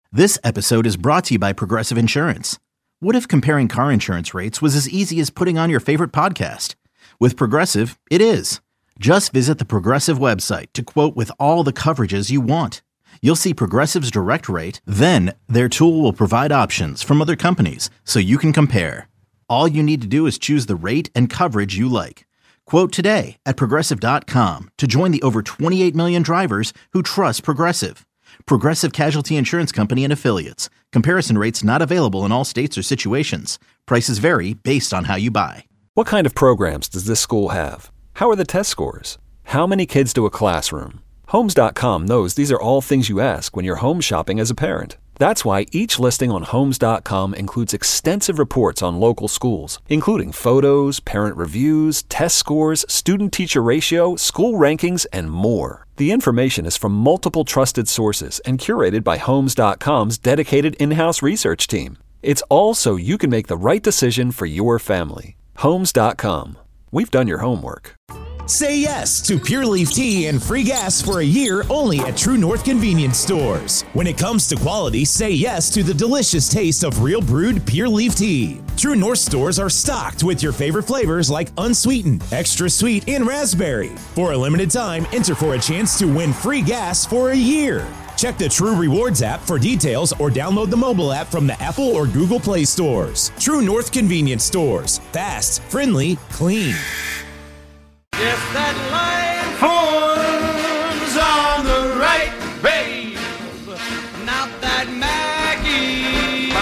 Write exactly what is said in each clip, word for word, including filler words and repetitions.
This episode is brought to you by Progressive Insurance. What if comparing car insurance rates was as easy as putting on your favorite podcast? With Progressive, it is. Just visit the Progressive website to quote with all the coverages you want. You'll see Progressive's direct rate, then their tool will provide options from other companies so you can compare. All you need to do is choose the rate and coverage you like. Quote today at progressive dot com to join the over twenty-eight million drivers who trust Progressive. Progressive Casualty Insurance Company and Affiliates. Comparison rates not available in all states or situations. Prices vary based on how you buy. What kind of programs does this school have? How are the test scores? How many kids do a classroom? Homes dot com knows these are all things you ask when you're home shopping as a parent. That's why each listing on Homes dot com includes extensive reports on local schools, including photos, parent reviews, test scores, student-teacher ratio, school rankings, and more. The information is from multiple trusted sources and curated by Homes dot com's dedicated in-house research team. It's all so you can make the right decision for your family. Homes dot com. We've done your homework. Say yes to Pure Leaf Tea and free gas for a year only at True North Convenience Stores. When it comes to quality, say yes to the delicious taste of real brewed Pure Leaf Tea. True North stores are stocked with your favorite flavors like unsweetened, extra sweet, and raspberry. For a limited time, enter for a chance to win free gas for a year. Check the True Rewards app for details or download the mobile app from the Apple or Google Play stores. True North Convenience Stores. Fast, friendly, clean. If that line forms on the right, babe, not that Maggie's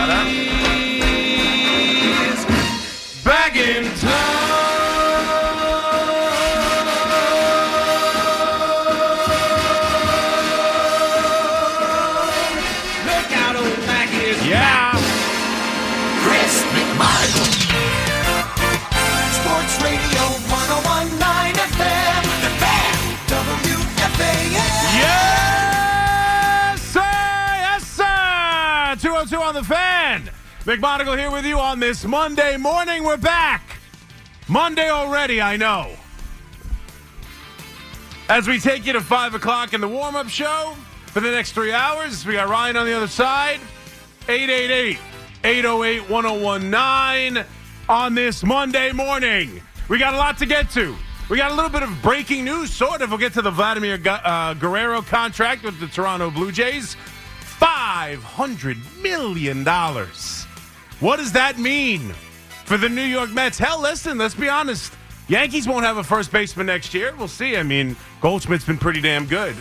back in town. Look out, old Maggie's yeah. back. Chris McMichael. Sports Radio one oh one point nine F M, The Fan, W F A N. Yes, sir! Yes, sir! two oh two on The Fan. McMonagle here with you on this Monday morning. We're back. Monday already, I know. As we take you to five o'clock in the warm-up show for the next three hours, we got Ryan on the other side. eight eight eight, eight oh eight, one oh one nine on this Monday morning. We got a lot to get to. We got a little bit of breaking news, sort of. We'll get to the Vladimir uh, Guerrero contract with the Toronto Blue Jays. five hundred million dollars. What does that mean for the New York Mets? Hell, listen, let's be honest. Yankees won't have a first baseman next year. We'll see. I mean, Goldschmidt's been pretty damn good.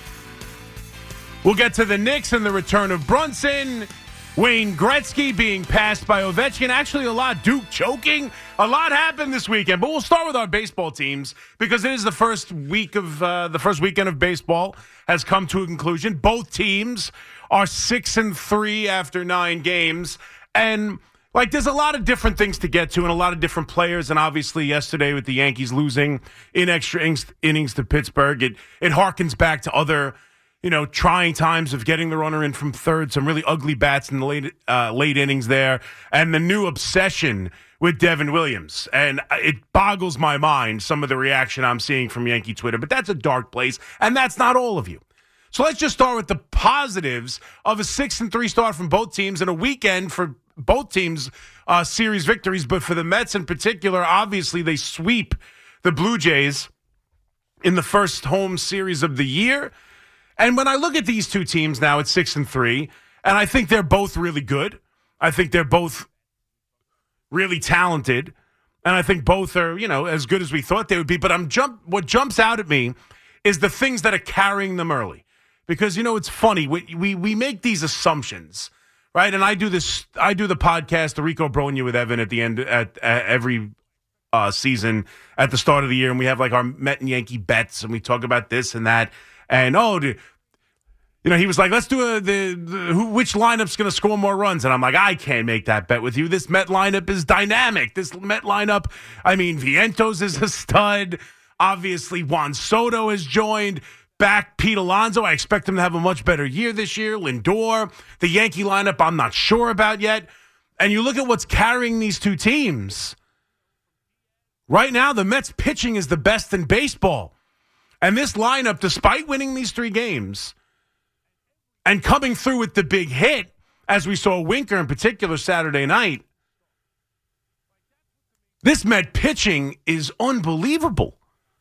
We'll get to the Knicks and the return of Brunson. Wayne Gretzky being passed by Ovechkin. Actually, a lot. Duke choking. A lot happened this weekend. But we'll start with our baseball teams because it is the first week of uh, the first weekend of baseball has come to a conclusion. Both teams are six and three after nine games, and like there's a lot of different things to get to and a lot of different players. And obviously, yesterday with the Yankees losing in extra innings, innings to Pittsburgh, it it harkens back to other, you know, trying times of getting the runner in from third, some really ugly bats in the late uh, late innings there, and the new obsession with Devin Williams. And it boggles my mind, some of the reaction I'm seeing from Yankee Twitter, but that's a dark place, and that's not all of you. So let's just start with the positives of a six and three start from both teams and a weekend for both teams' uh, series victories. But for the Mets in particular, obviously they sweep the Blue Jays in the first home series of the year. And when I look at these two teams now at six and three, and I think they're both really good. I think they're both really talented, and I think both are, you know, as good as we thought they would be. But I'm jump. What jumps out at me is the things that are carrying them early, because you know it's funny. We we we make these assumptions, right? And I do this. I do the podcast, the Rico Bronya with Evan at the end at, at every uh, season at the start of the year, and we have like our Met and Yankee bets, and we talk about this and that. And, oh, dude, you know, he was like, let's do a, the, the who, which lineup's going to score more runs. And I'm like, I can't make that bet with you. This Met lineup is dynamic. This Met lineup, I mean, Vientos is a stud. Obviously, Juan Soto has joined. Back Pete Alonso. I expect him to have a much better year this year. Lindor. The Yankee lineup, I'm not sure about yet. And you look at what's carrying these two teams. Right now, the Mets pitching is the best in baseball. And this lineup, despite winning these three games, and coming through with the big hit, as we saw Winker in particular Saturday night. This Met pitching is unbelievable.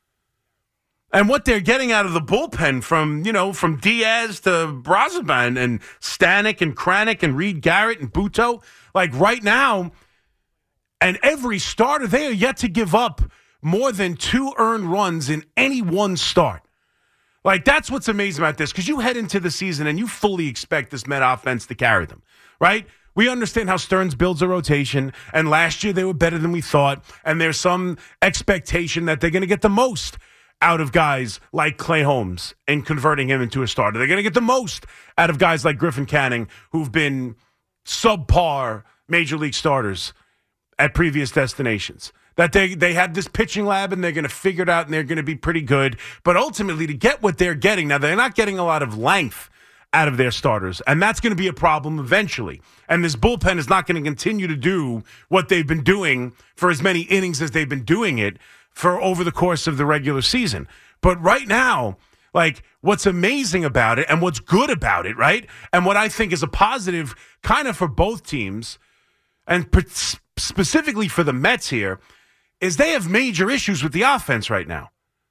And what they're getting out of the bullpen from, you know, from Diaz to Brazoban and Stanek and Kranick and Reed Garrett and Buto, like right now, and every starter, they are yet to give up more than two earned runs in any one start. Like, that's what's amazing about this, because you head into the season and you fully expect this Met offense to carry them, right? We understand how Stearns builds a rotation, and last year they were better than we thought, and there's some expectation that they're going to get the most out of guys like Clay Holmes and converting him into a starter. They're going to get the most out of guys like Griffin Canning, who've been subpar major league starters at previous destinations. That they, they have this pitching lab and they're going to figure it out and they're going to be pretty good. But ultimately, to get what they're getting, now they're not getting a lot of length out of their starters, and that's going to be a problem eventually. And this bullpen is not going to continue to do what they've been doing for as many innings as they've been doing it for over the course of the regular season. But right now, like, what's amazing about it and what's good about it, right, and what I think is a positive kind of for both teams, and specifically for the Mets here, is they have major issues with the offense right now.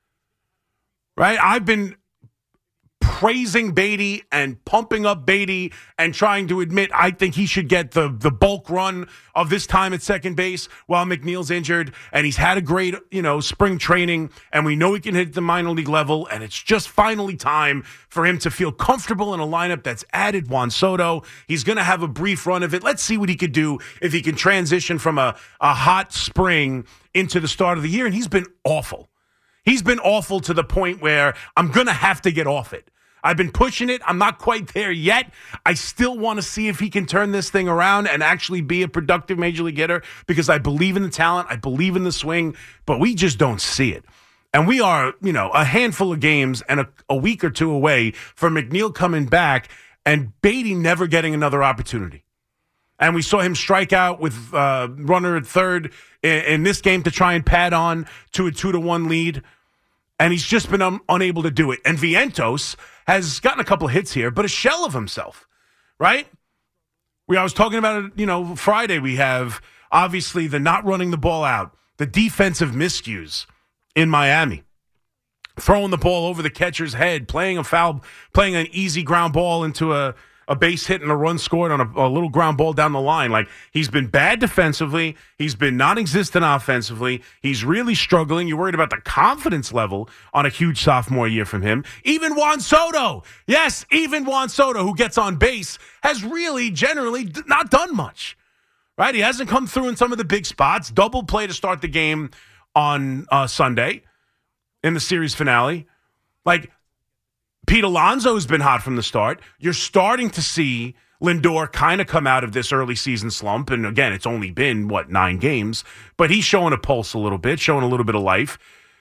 Right? I've been praising Beatty and pumping up Beatty and trying to admit I think he should get the, the bulk run of this time at second base while McNeil's injured. And he's had a great, you know, spring training, and we know he can hit the minor league level, and it's just finally time for him to feel comfortable in a lineup that's added Juan Soto. He's going to have a brief run of it. Let's see what he could do if he can transition from a, a hot spring into the start of the year. And he's been awful. He's been awful to the point where I'm going to have to get off it. I've been pushing it. I'm not quite there yet. I still want to see if he can turn this thing around and actually be a productive major league hitter, because I believe in the talent. I believe in the swing, but we just don't see it. And we are, you know, a handful of games and a, a week or two away from McNeil coming back and Beatty never getting another opportunity. And we saw him strike out with uh, runner at third in, in this game to try and pad on to a two to one lead. And he's just been un- unable to do it. And Vientos has gotten a couple of hits here, but a shell of himself, right? We I was talking about it, you know, Friday. We have obviously the not running the ball out, the defensive miscues in Miami, throwing the ball over the catcher's head, playing a foul, playing an easy ground ball into a, a base hit and a run scored on a, a little ground ball down the line. Like, he's been bad defensively. He's been non-existent offensively. He's really struggling. You're worried about the confidence level on a huge sophomore year from him. Even Juan Soto, yes, even Juan Soto, who gets on base, has really generally d- not done much, right? He hasn't come through in some of the big spots. Double play to start the game on uh, Sunday in the series finale. Like, Pete Alonso has been hot from the start. You're starting to see Lindor kind of come out of this early season slump. And again, it's only been, what, nine games. But he's showing a pulse a little bit, showing a little bit of life.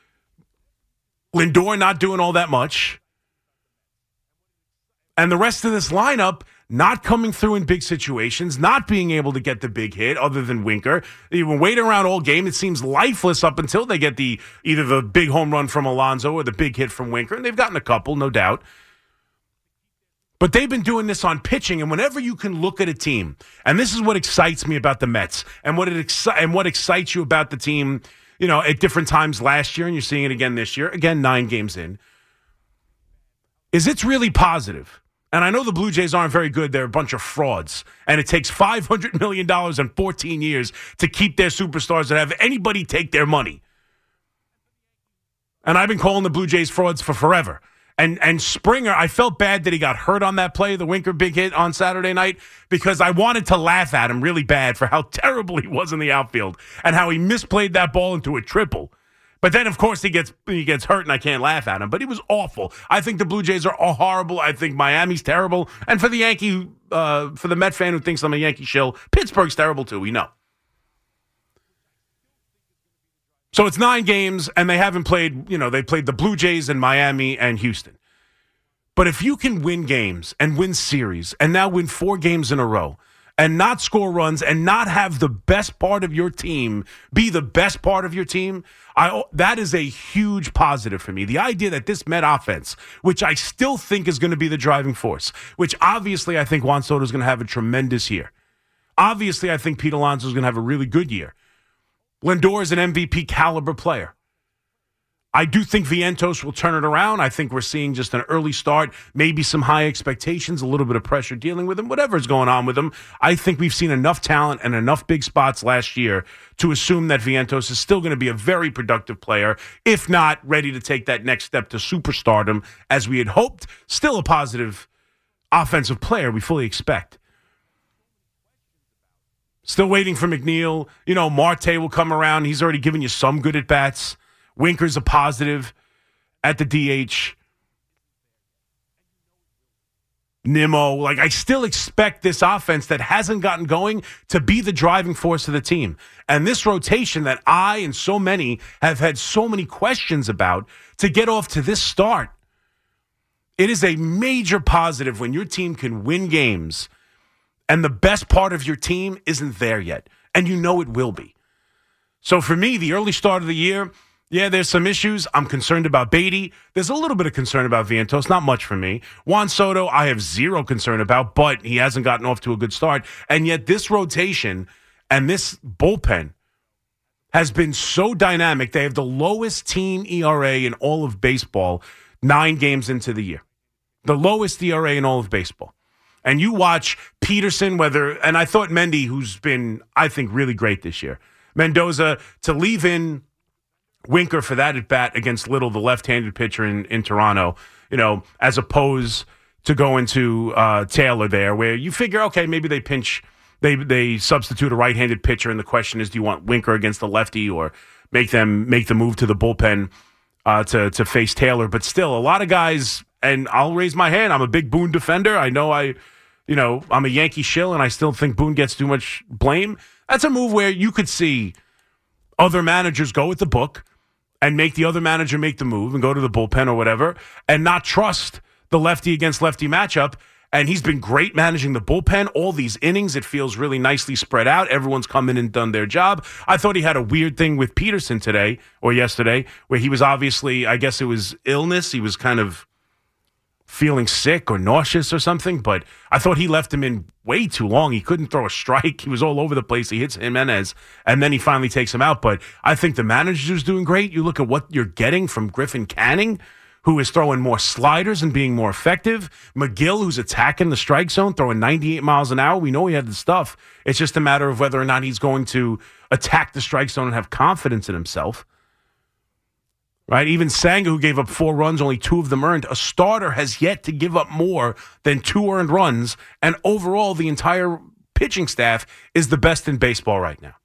Lindor not doing all that much. And the rest of this lineup not coming through in big situations, not being able to get the big hit other than Winker. They've been waiting around all game. It seems lifeless up until they get the either the big home run from Alonso or the big hit from Winker. And they've gotten a couple, no doubt. But they've been doing this on pitching, and whenever you can look at a team, and this is what excites me about the Mets, and what it exci- and what excites you about the team, you know, at different times last year, and you're seeing it again this year, again, nine games in, is it's really positive. And I know the Blue Jays aren't very good. They're a bunch of frauds. And it takes five hundred million dollars in fourteen years to keep their superstars and have anybody take their money. And I've been calling the Blue Jays frauds for forever. And and Springer, I felt bad that he got hurt on that play, the Winker big hit on Saturday night, because I wanted to laugh at him really bad for how terrible he was in the outfield and how he misplayed that ball into a triple. But then, of course, he gets he gets hurt, and I can't laugh at him. But he was awful. I think the Blue Jays are all horrible. I think Miami's terrible. And for the Yankee, uh, for the Met fan who thinks I'm a Yankee shill, Pittsburgh's terrible too. We know. So it's nine games, and they haven't played, you know, they played the Blue Jays and Miami and Houston. But if you can win games and win series and now win four games in a row and not score runs and not have the best part of your team be the best part of your team, I, that is a huge positive for me. The idea that this Met offense, which I still think is going to be the driving force, which obviously I think Juan Soto is going to have a tremendous year. Obviously, I think Pete Alonso is going to have a really good year. Lindor is an M V P caliber player. I do think Vientos will turn it around. I think we're seeing just an early start, maybe some high expectations, a little bit of pressure dealing with him, whatever's going on with him. I think we've seen enough talent and enough big spots last year to assume that Vientos is still going to be a very productive player, if not ready to take that next step to superstardom as we had hoped. Still a positive offensive player we fully expect. Still waiting for McNeil. You know, Marte will come around. He's already given you some good at-bats. Winker's a positive at the D H. Nimmo. Like, I still expect this offense that hasn't gotten going to be the driving force of the team. And this rotation that I and so many have had so many questions about to get off to this start. It is a major positive when your team can win games and the best part of your team isn't there yet. And you know it will be. So for me, the early start of the year, yeah, there's some issues. I'm concerned about Beatty. There's a little bit of concern about Vientos. Not much for me. Juan Soto, I have zero concern about, but he hasn't gotten off to a good start. And yet this rotation and this bullpen has been so dynamic. They have the lowest team E R A in all of baseball nine games into the year. The lowest E R A in all of baseball. And you watch Peterson, whether, and I thought Mendy, who's been, I think, really great this year. Mendoza, to leave in Winker for that at bat against Little, the left-handed pitcher in, in Toronto, you know, as opposed to going to uh, Taylor there, where you figure, okay, maybe they pinch, they they substitute a right-handed pitcher, and the question is, do you want Winker against the lefty or make them make the move to the bullpen uh, to to face Taylor? But still, a lot of guys, and I'll raise my hand. I'm a big Boone defender. I know I, you know, I'm a Yankee shill, and I still think Boone gets too much blame. That's a move where you could see other managers go with the book and make the other manager make the move and go to the bullpen or whatever and not trust the lefty against lefty matchup. And he's been great managing the bullpen. All these innings, it feels really nicely spread out. Everyone's come in and done their job. I thought he had a weird thing with Peterson today or yesterday where he was obviously, I guess it was illness. He was kind of feeling sick or nauseous or something, but I thought he left him in way too long. He couldn't throw a strike. He was all over the place. He hits Jimenez, and then he finally takes him out. But I think the manager's doing great. You look at what you're getting from Griffin Canning, who is throwing more sliders and being more effective. McGill, who's attacking the strike zone, throwing ninety-eight miles an hour. We know he had the stuff. It's just a matter of whether or not he's going to attack the strike zone and have confidence in himself. Right? Even Sanga, who gave up four runs, only two of them earned. A starter has yet to give up more than two earned runs. And overall, the entire pitching staff is the best in baseball right now.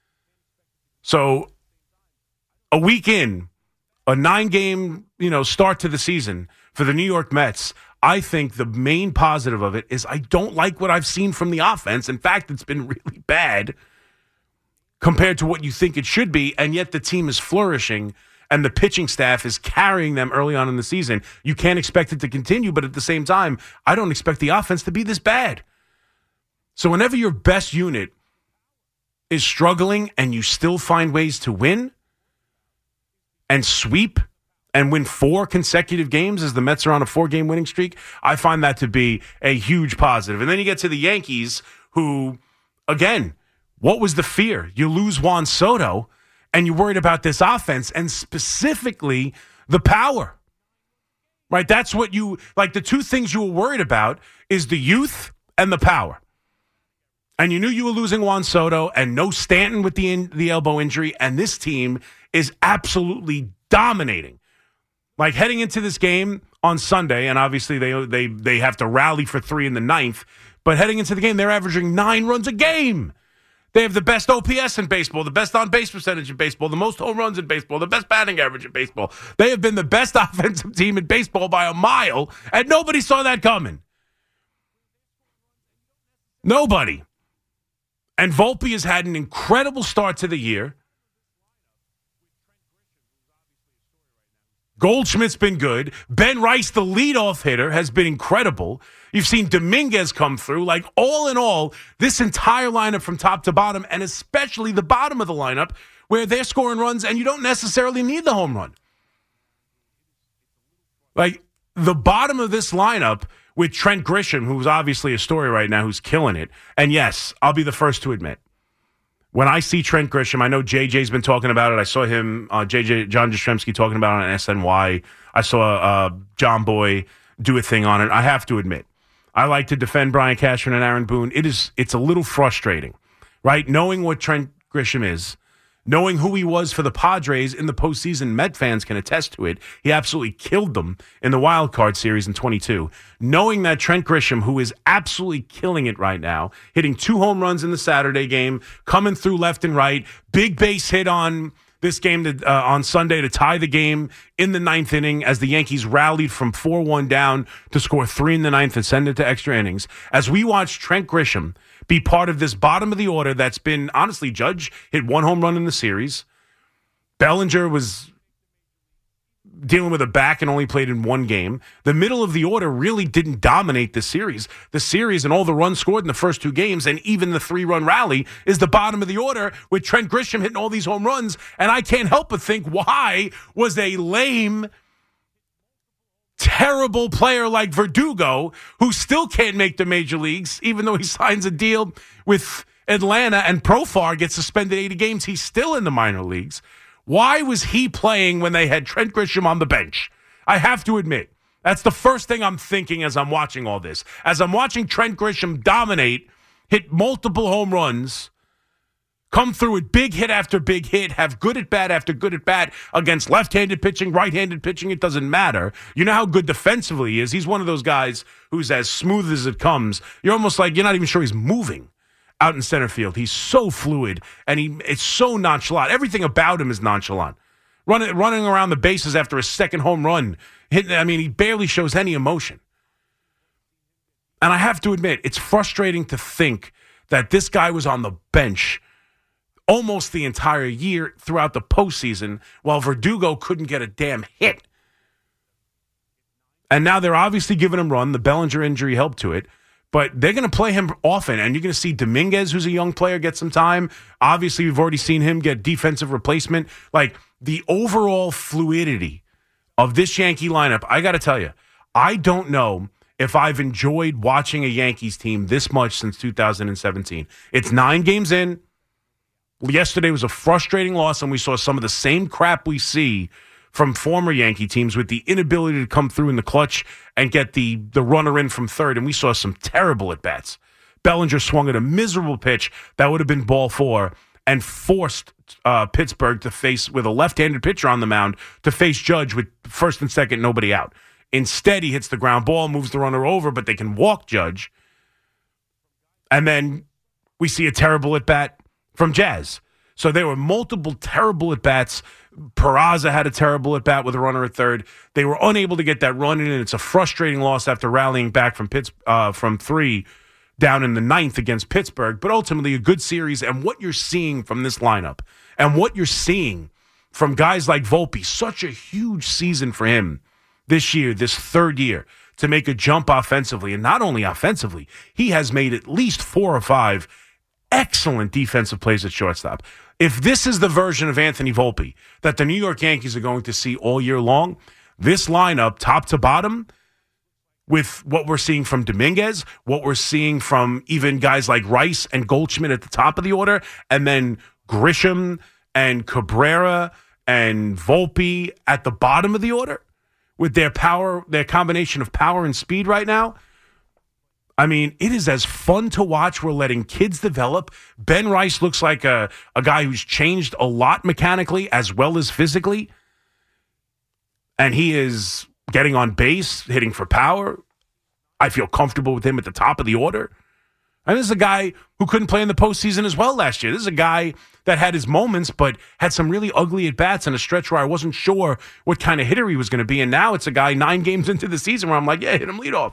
So a week in, a nine-game, you know, start to the season for the New York Mets, I think the main positive of it is I don't like what I've seen from the offense. In fact, it's been really bad compared to what you think it should be, and yet the team is flourishing. And the pitching staff is carrying them early on in the season. You can't expect it to continue, but at the same time, I don't expect the offense to be this bad. So whenever your best unit is struggling and you still find ways to win and sweep and win four consecutive games as the Mets are on a four-game winning streak, I find that to be a huge positive. And then you get to the Yankees, who, again, what was the fear? You lose Juan Soto, and you're worried about this offense and specifically the power, right? That's what you, like the two things you were worried about is the youth and the power. And you knew you were losing Juan Soto and no Stanton with the in, the elbow injury, and this team is absolutely dominating. Like heading into this game on Sunday, and obviously they they they have to rally for three in the ninth, but heading into the game, they're averaging nine runs a game. They have the best O P S in baseball, the best on-base percentage in baseball, the most home runs in baseball, the best batting average in baseball. They have been the best offensive team in baseball by a mile, and nobody saw that coming. Nobody. And Volpe has had an incredible start to the year. Goldschmidt's been good. Ben Rice, the leadoff hitter, has been incredible. You've seen Dominguez come through. Like, all in all, this entire lineup from top to bottom, and especially the bottom of the lineup, where they're scoring runs and you don't necessarily need the home run. Like, the bottom of this lineup with Trent Grisham, who's obviously a story right now, who's killing it. And yes, I'll be the first to admit, when I see Trent Grisham, I know J J's been talking about it. I saw him, uh, J J, John Jastrzemski, talking about it on S N Y. I saw uh, John Boy do a thing on it. I have to admit, I like to defend Brian Cashman and Aaron Boone. It is, it's a little frustrating, right? Knowing what Trent Grisham is, knowing who he was for the Padres in the postseason, Met fans can attest to it. He absolutely killed them in the wild card series in twenty-two. Knowing that Trent Grisham, who is absolutely killing it right now, hitting two home runs in the Saturday game, coming through left and right, big base hit on this game to, uh, on Sunday to tie the game in the ninth inning as the Yankees rallied from four one down to score three in the ninth and send it to extra innings. As we watch Trent Grisham be part of this bottom of the order that's been, honestly, Judge hit one home run in the series. Bellinger was dealing with a back and only played in one game. The middle of the order really didn't dominate the series. The series and all the runs scored in the first two games and even the three-run rally is the bottom of the order with Trent Grisham hitting all these home runs. And I can't help but think, why was a lame, terrible player like Verdugo, who still can't make the major leagues, even though he signs a deal with Atlanta and Profar gets suspended eighty games, he's still in the minor leagues. Why was he playing when they had Trent Grisham on the bench? I have to admit, that's the first thing I'm thinking as I'm watching all this. As I'm watching Trent Grisham dominate, hit multiple home runs, come through with big hit after big hit, have good at bat after good at bat against left-handed pitching, right-handed pitching, it doesn't matter. You know how good defensively he is. He's one of those guys who's as smooth as it comes. You're almost like, you're not even sure he's moving out in center field. He's so fluid, and he it's so nonchalant. Everything about him is nonchalant. Running, running around the bases after a second home run. Hit, I mean, he barely shows any emotion. And I have to admit, it's frustrating to think that this guy was on the bench almost the entire year throughout the postseason while Verdugo couldn't get a damn hit. And now they're obviously giving him run. The Bellinger injury helped to it. But they're going to play him often, and you're going to see Dominguez, who's a young player, get some time. Obviously, we've already seen him get defensive replacement. Like, the overall fluidity of this Yankee lineup, I got to tell you, I don't know if I've enjoyed watching a Yankees team this much since two thousand seventeen. It's nine games in. Yesterday was a frustrating loss, and we saw some of the same crap we see from former Yankee teams with the inability to come through in the clutch and get the, the runner in from third, and we saw some terrible at-bats. Bellinger swung at a miserable pitch that would have been ball four and forced uh, Pittsburgh to face, with a left-handed pitcher on the mound, to face Judge with first and second, nobody out. Instead, he hits the ground ball, moves the runner over, but they can walk Judge. And then we see a terrible at-bat from Jazz. So there were multiple terrible at-bats. Peraza had a terrible at-bat with a runner at third. They were unable to get that run in, and it's a frustrating loss after rallying back from Pitts, uh, from three down in the ninth against Pittsburgh. But ultimately, a good series, and what you're seeing from this lineup and what you're seeing from guys like Volpe, such a huge season for him this year, this third year, to make a jump offensively. And not only offensively, he has made at least four or five excellent defensive plays at shortstop. If this is the version of Anthony Volpe that the New York Yankees are going to see all year long, this lineup, top to bottom, with what we're seeing from Dominguez, what we're seeing from even guys like Rice and Goldschmidt at the top of the order, and then Grisham and Cabrera and Volpe at the bottom of the order, with their power, their combination of power and speed right now, I mean, it is as fun to watch. We're letting kids develop. Ben Rice looks like a, a guy who's changed a lot mechanically as well as physically. And he is getting on base, hitting for power. I feel comfortable with him at the top of the order. And this is a guy who couldn't play in the postseason as well last year. This is a guy that had his moments, but had some really ugly at-bats in a stretch where I wasn't sure what kind of hitter he was going to be. And now it's a guy nine games into the season where I'm like, yeah, hit him leadoff.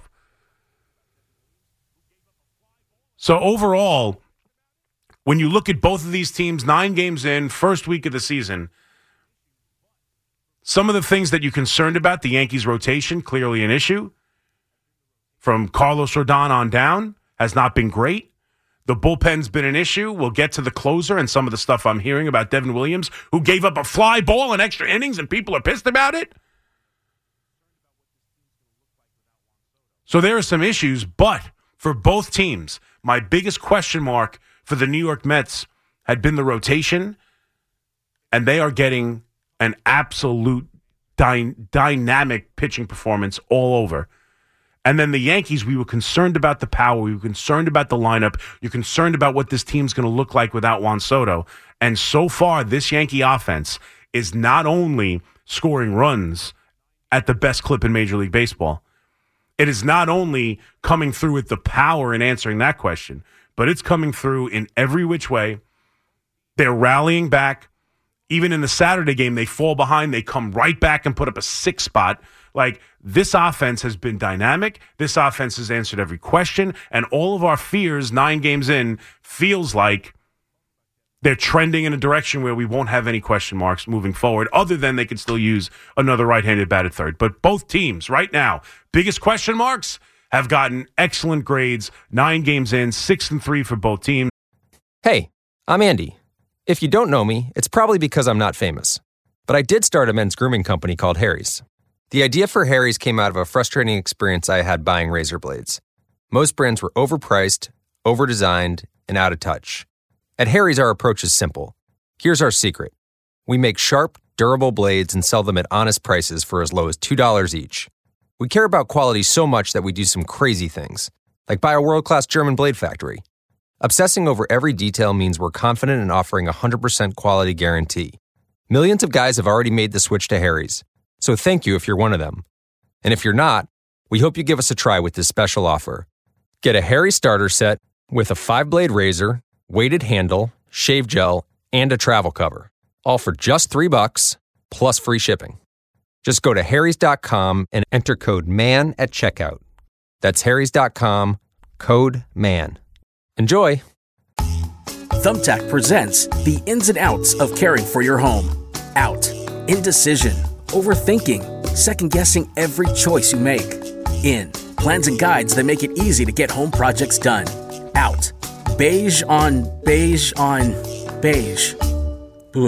So overall, when you look at both of these teams, nine games in, first week of the season, Some of the things that you're concerned about, the Yankees' rotation, clearly an issue. From Carlos Rodon on down, has not been great. The bullpen's been an issue. We'll get to the closer and some of the stuff I'm hearing about Devin Williams, who gave up a fly ball in extra innings and people are pissed about it. So there are some issues, but for both teams, my biggest question mark for the New York Mets had been the rotation, and they are getting an absolute dy- dynamic pitching performance all over. And then the Yankees, we were concerned about the power. We were concerned about the lineup. You're concerned about what this team's going to look like without Juan Soto. And so far, this Yankee offense is not only scoring runs at the best clip in Major League Baseball, it is not only coming through with the power in answering that question, but it's coming through in every which way. They're rallying back. Even in the Saturday game, they fall behind. They come right back and put up a six spot. Like, this offense has been dynamic. This offense has answered every question. And all of our fears, nine games in, feels like they're trending in a direction where we won't have any question marks moving forward, other than they could still use another right-handed bat at third. But both teams right now, biggest question marks, have gotten excellent grades. Nine games in, six and three for both teams. Hey, I'm Andy. If you don't know me, it's probably because I'm not famous. But I did start a men's grooming company called Harry's. The idea for Harry's came out of a frustrating experience I had buying razor blades. Most brands were overpriced, overdesigned, and out of touch. At Harry's, our approach is simple. Here's our secret. We make sharp, durable blades and sell them at honest prices for as low as two dollars each. We care about quality so much that we do some crazy things, like buy a world-class German blade factory. Obsessing over every detail means we're confident in offering a one hundred percent quality guarantee. Millions of guys have already made the switch to Harry's, so thank you if you're one of them. And if you're not, we hope you give us a try with this special offer. Get a Harry's starter set with a five-blade razor, weighted handle, shave gel, and a travel cover, all for just three bucks plus free shipping. Just go to harrys dot com and enter code MAN at checkout. That's harrys dot com, code MAN. Enjoy! Thumbtack presents the ins and outs of caring for your home. Out. Indecision. Overthinking. Second-guessing every choice you make. In. Plans and guides that make it easy to get home projects done. Out. Beige on beige on beige. Ugh.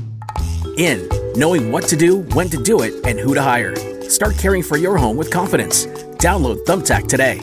In. Knowing what to do, when to do it, and who to hire. Start caring for your home with confidence. Download Thumbtack today.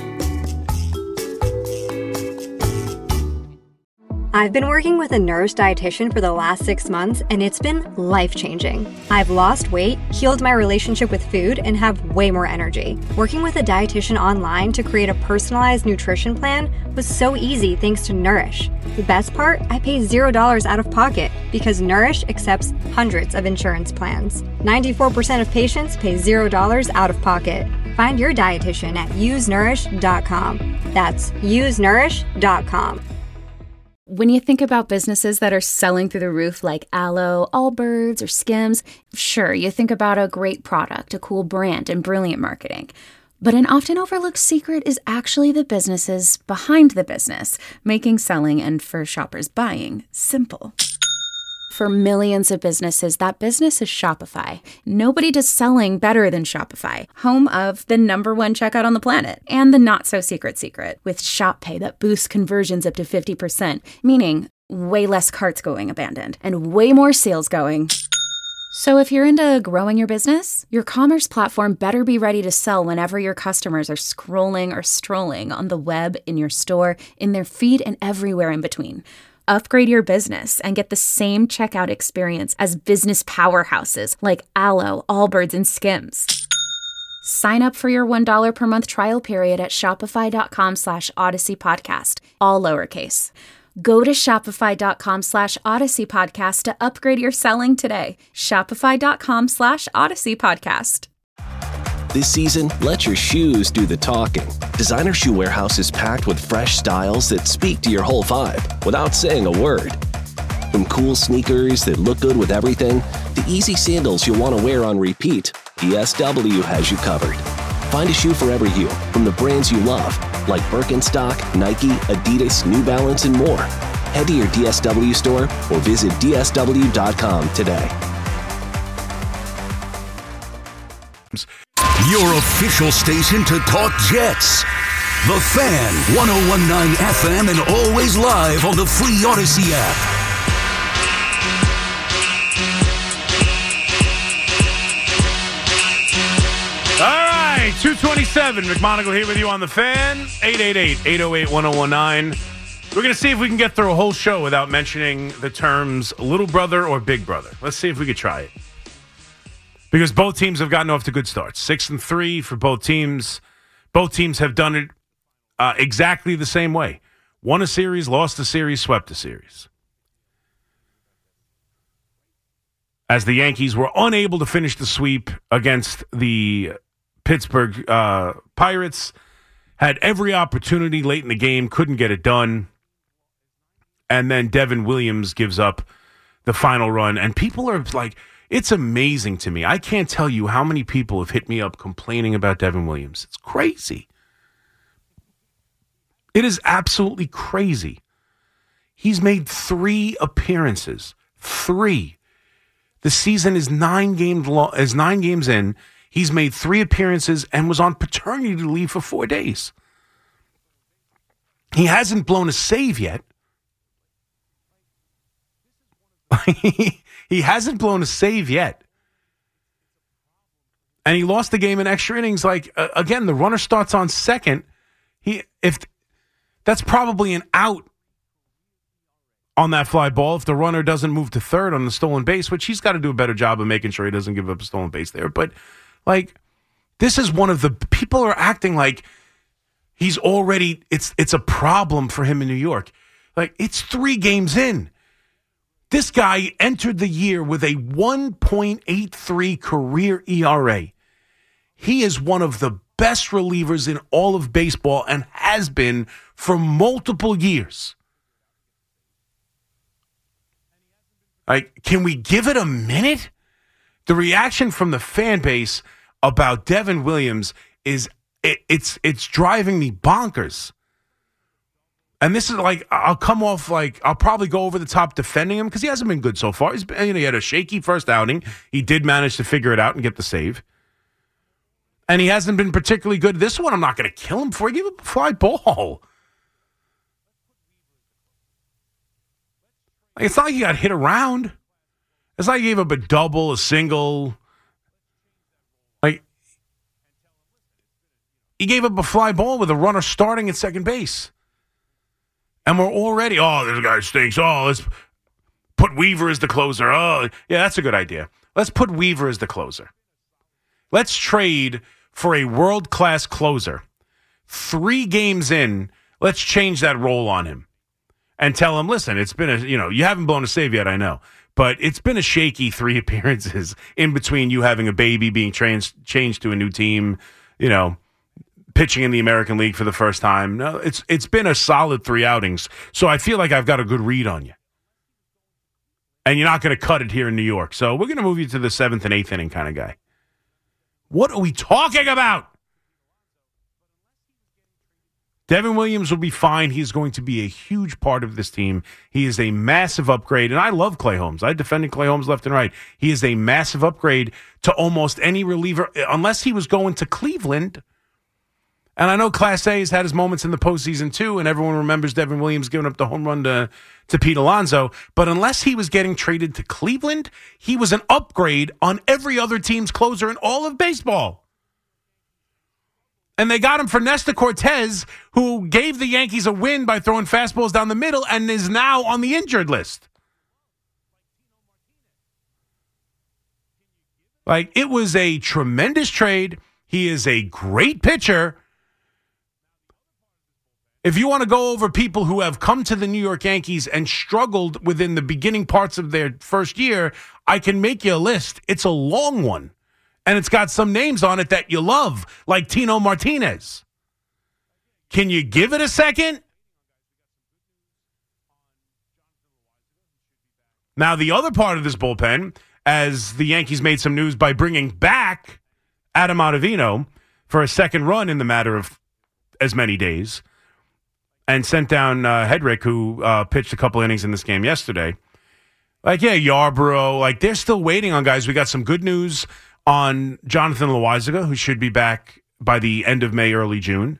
I've been working with a Nourish dietitian for the last six months, and it's been life-changing. I've lost weight, healed my relationship with food, and have way more energy. Working with a dietitian online to create a personalized nutrition plan was so easy thanks to Nourish. The best part? I pay zero dollars out of pocket because Nourish accepts hundreds of insurance plans. ninety-four percent of patients pay zero dollars out of pocket. Find your dietitian at use nourish dot com. That's use nourish dot com. When you think about businesses that are selling through the roof like Aloe, Allbirds, or Skims, sure, you think about a great product, a cool brand, and brilliant marketing. But an often overlooked secret is actually the businesses behind the business, making selling and for shoppers buying simple. For millions of businesses, that business is Shopify. Nobody does selling better than Shopify, home of the number one checkout on the planet, and the not-so-secret secret, with Shop Pay that boosts conversions up to fifty percent, meaning way less carts going abandoned, and way more sales going. So if you're into growing your business, your commerce platform better be ready to sell whenever your customers are scrolling or strolling on the web, in your store, in their feed, and everywhere in between. Upgrade your business and get the same checkout experience as business powerhouses like Aloe, Allbirds, and Skims. Sign up for your one dollar per month trial period at shopify.com slash Odyssey Podcast, all lowercase. Go to shopify.com slash Odyssey Podcast to upgrade your selling today. Shopify.com slash Odyssey Podcast. This season, let your shoes do the talking. Designer Shoe Warehouse is packed with fresh styles that speak to your whole vibe without saying a word. From cool sneakers that look good with everything, to easy sandals you'll want to wear on repeat, D S W has you covered. Find a shoe for every you from the brands you love, like Birkenstock, Nike, Adidas, New Balance, and more. Head to your D S W store or visit D S W dot com today. Your official station to talk Jets. The Fan, one oh one point nine F M and always live on the free Odyssey app. All right, two twenty-seven. McMonagle here with you on The Fan. eight eight eight, eight oh eight, one oh one nine. We're going to see if we can get through a whole show without mentioning the terms little brother or big brother. Let's see if we could try it. Because both teams have gotten off to good starts. Six and three for both teams. Both teams have done it uh, exactly the same way. Won a series, lost a series, swept a series. As the Yankees were unable to finish the sweep against the Pittsburgh uh, Pirates, had every opportunity late in the game, couldn't get it done. And then Devin Williams gives up the final run. And people are like, it's amazing to me. I can't tell you how many people have hit me up complaining about Devin Williams. It's crazy. It is absolutely crazy. He's made three appearances. Three. The season is nine games lo- is nine games in. He's made three appearances and was on paternity leave for four days. He hasn't blown a save yet. He hasn't blown a save yet. And he lost the game in extra innings. Like, uh, again, the runner starts on second. He if that's probably an out on that fly ball if the runner doesn't move to third on the stolen base, which he's got to do a better job of making sure he doesn't give up a stolen base there. But, like, this is one of the people are acting like he's already it's it's a problem for him in New York. Like, it's three games in. This guy entered the year with a one point eight three career E R A. He is one of the best relievers in all of baseball and has been for multiple years. Like, can we give it a minute? The reaction from the fan base about Devin Williams is it, it's it's driving me bonkers. And this is like, I'll come off like, I'll probably go over the top defending him because he hasn't been good so far. He's been, you know, he had a shaky first outing. He did manage to figure it out and get the save. And he hasn't been particularly good. This one, I'm not going to kill him for. He gave up a fly ball. Like, it's not like he got hit around. It's like he gave up a double, a single. Like, he gave up a fly ball with a runner starting at second base. And we're already, oh, this guy stinks. Oh, let's put Weaver as the closer. Oh, yeah, that's a good idea. Let's put Weaver as the closer. Let's trade for a world-class closer. Three games in, let's change that role on him. And tell him, listen, it's been a, you know, you haven't blown a save yet, I know. But it's been a shaky three appearances in between you having a baby, being trans- changed to a new team, you know, pitching in the American League for the first time. No, it's it's been a solid three outings. So I feel like I've got a good read on you. And you're not going to cut it here in New York. So we're going to move you to the seventh and eighth inning kind of guy. What are we talking about? Devin Williams will be fine. He's going to be a huge part of this team. He is a massive upgrade. And I love Clay Holmes. I defended Clay Holmes left and right. He is a massive upgrade to almost any reliever, unless he was going to Cleveland. And I know Class A has had his moments in the postseason too, and everyone remembers Devin Williams giving up the home run to, to Pete Alonso. But unless he was getting traded to Cleveland, he was an upgrade on every other team's closer in all of baseball. And they got him for Nestor Cortez, who gave the Yankees a win by throwing fastballs down the middle and is now on the injured list. Like, it was a tremendous trade. He is a great pitcher. If you want to go over people who have come to the New York Yankees and struggled within the beginning parts of their first year, I can make you a list. It's a long one. And it's got some names on it that you love, like Tino Martinez. Can you give it a second? Now, the other part of this bullpen, as the Yankees made some news by bringing back Adam Ottavino for a second run in the matter of as many days, and sent down uh, Hedrick, who uh, pitched a couple innings in this game yesterday. Like, yeah, Yarbrough, like, they're still waiting on guys. We got some good news on Jonathan Loaisiga, who should be back by the end of May, early June.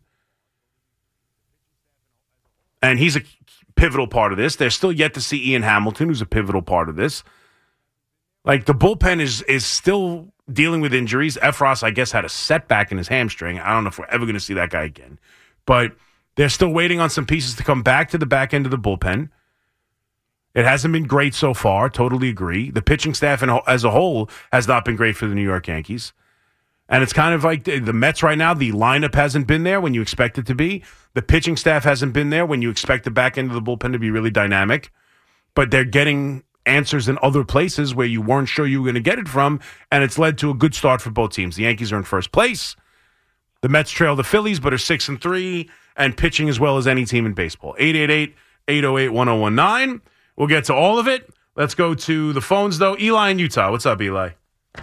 And he's a pivotal part of this. They're still yet to see Ian Hamilton, who's a pivotal part of this. Like, the bullpen is is still dealing with injuries. Efros, I guess, had a setback in his hamstring. I don't know if we're ever going to see that guy again. But they're still waiting on some pieces to come back to the back end of the bullpen. It hasn't been great so far. Totally agree. The pitching staff in, as a whole has not been great for the New York Yankees. And it's kind of like the, the Mets right now. The lineup hasn't been there when you expect it to be. The pitching staff hasn't been there when you expect the back end of the bullpen to be really dynamic. But they're getting answers in other places where you weren't sure you were going to get it from, and it's led to a good start for both teams. The Yankees are in first place. The Mets trail the Phillies, but are six and three, and pitching as well as any team in baseball. eight eight eight, eight oh eight, one oh one nine. We'll get to all of it. Let's go to the phones, though. Eli in Utah. What's up, Eli?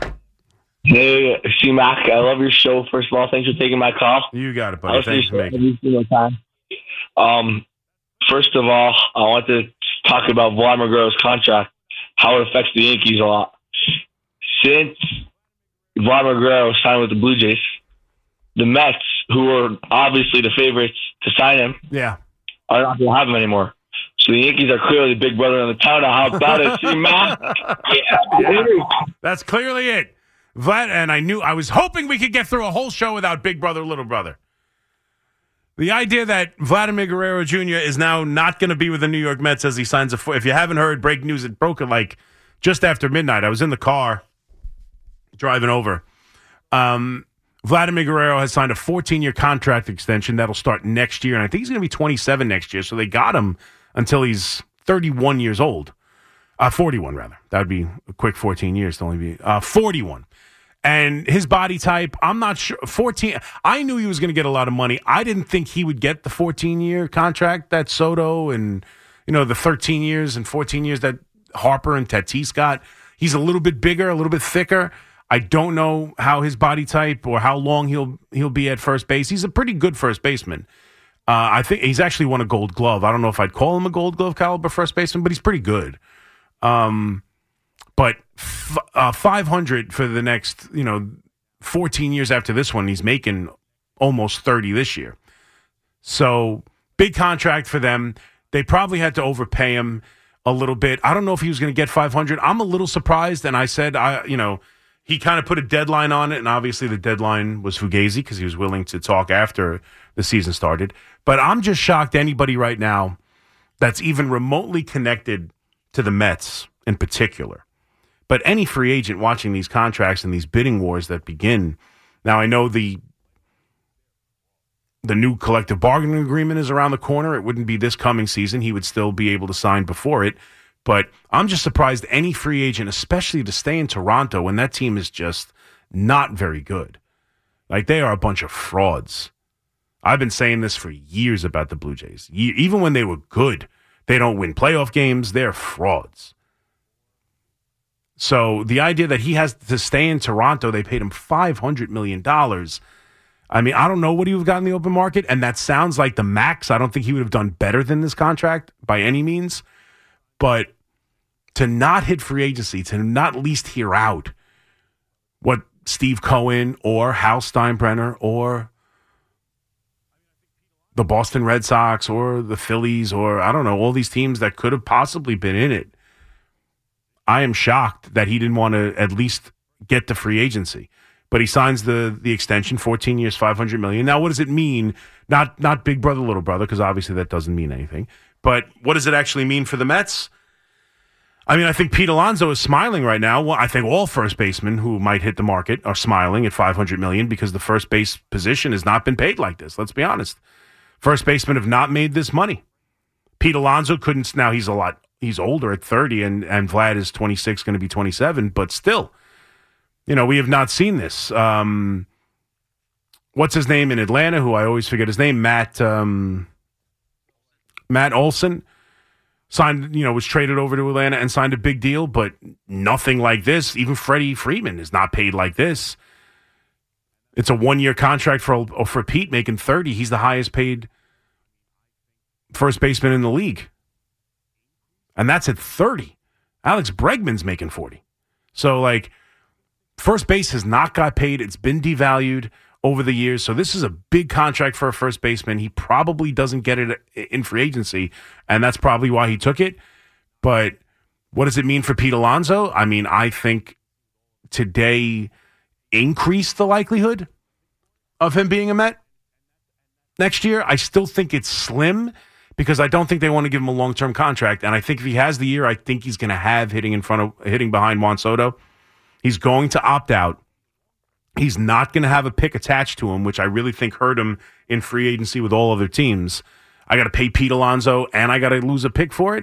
Hey, C-Mac, I love your show. First of all, thanks for taking my call. You got it, buddy. Thanks for making every single time. Um, first of all, I want to talk about Vladimir Guerrero's contract, how it affects the Yankees a lot. Since Vladimir Guerrero signed with the Blue Jays, the Mets, who are obviously the favorites to sign him, yeah, are not going to have him anymore. So the Yankees are clearly the big brother in the town. How about it, C-Mac? Yeah, that's clearly it. Vlad, and I knew I was hoping we could get through a whole show without Big Brother, Little Brother. The idea that Vladimir Guerrero Junior is now not going to be with the New York Mets as he signs a. If you haven't heard, break news, it broke at like just after midnight. I was in the car driving over. Um, Vladimir Guerrero has signed a fourteen-year contract extension that'll start next year, and I think he's going to be twenty-seven next year. So they got him until he's thirty-one years old. Uh, forty-one, rather. That would be a quick fourteen years to only be uh, forty-one. And his body type, I'm not sure. fourteen, I knew he was going to get a lot of money. I didn't think he would get the fourteen-year contract that Soto and, you know, the thirteen years and fourteen years that Harper and Tatis got. He's a little bit bigger, a little bit thicker. I don't know how his body type or how long he'll he'll be at first base. He's a pretty good first baseman. Uh, I think he's actually won a Gold Glove. I don't know if I'd call him a Gold Glove caliber first baseman, but he's pretty good. Um, but f- uh, five hundred for the next, you know, fourteen years after this one, he's making almost thirty this year. So big contract for them. They probably had to overpay him a little bit. I don't know if he was going to get five hundred. I'm a little surprised. And I said, I, you know, he kind of put a deadline on it. And obviously the deadline was Fugazi because he was willing to talk after the season started. But I'm just shocked anybody right now that's even remotely connected to the Mets in particular. But any free agent watching these contracts and these bidding wars that begin. Now, I know the the new collective bargaining agreement is around the corner. It wouldn't be this coming season. He would still be able to sign before it. But I'm just surprised any free agent, especially to stay in Toronto when that team is just not very good. Like, they are a bunch of frauds. I've been saying this for years about the Blue Jays. Even when they were good, they don't win playoff games. They're frauds. So the idea that he has to stay in Toronto, they paid him five hundred million dollars. I mean, I don't know what he would have gotten in the open market, and that sounds like the max. I don't think he would have done better than this contract by any means. But to not hit free agency, to not at least hear out what Steve Cohen or Hal Steinbrenner or the Boston Red Sox or the Phillies or, I don't know, all these teams that could have possibly been in it. I am shocked that he didn't want to at least get to free agency. But he signs the the extension, fourteen years, five hundred million dollars. Now, what does it mean? Not not big brother, little brother, because obviously that doesn't mean anything. But what does it actually mean for the Mets? I mean, I think Pete Alonso is smiling right now. Well, I think all first basemen who might hit the market are smiling at five hundred million dollars because the first base position has not been paid like this. Let's be honest. First basemen have not made this money. Pete Alonso couldn't. Now, he's a lot. He's older at thirty, and, and Vlad is twenty-six, going to be twenty-seven. But still, you know, we have not seen this. Um, what's his name in Atlanta, who I always forget his name, Matt um, Matt Olson, signed, you know, was traded over to Atlanta and signed a big deal, but nothing like this. Even Freddie Freeman is not paid like this. It's a one-year contract for for Pete, making thirty. He's the highest paid first baseman in the league. And that's at thirty. Alex Bregman's making forty. So, like, first base has not got paid. It's been devalued over the years. So this is a big contract for a first baseman. He probably doesn't get it in free agency, and that's probably why he took it. But what does it mean for Pete Alonso? I mean, I think today increased the likelihood of him being a Met next year. I still think it's slim because I don't think they want to give him a long-term contract. And I think if he has the year, I think he's going to have hitting in front of hitting behind Juan Soto. He's going to opt out. He's not going to have a pick attached to him, which I really think hurt him in free agency with all other teams. I got to pay Pete Alonso, and I got to lose a pick for it,